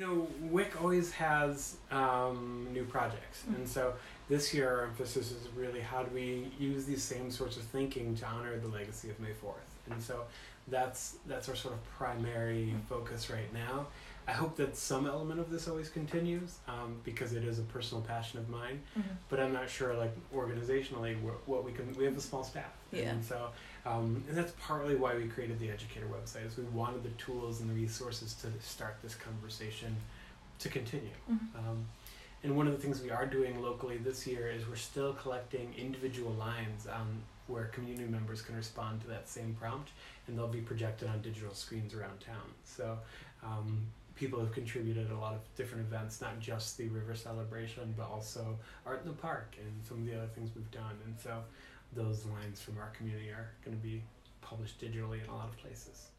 WIC always has new projects, and so this year our emphasis is really how do we use these same sorts of thinking to honor the legacy of May 4th, and so that's our sort of primary focus right now. I hope that some element of this always continues because it is a personal passion of mine, but I'm not sure, like, organizationally what we have a small staff, and so and that's partly why we created the Educator website, is we wanted the tools and the resources to start this conversation to continue. And one of the things we are doing locally this year is we're still collecting individual lines where community members can respond to that same prompt, and they'll be projected on digital screens around town. So people have contributed a lot of different events, not just the river celebration, but also Art in the Park and some of the other things we've done. And so those lines from our community are going to be published digitally in a lot of places.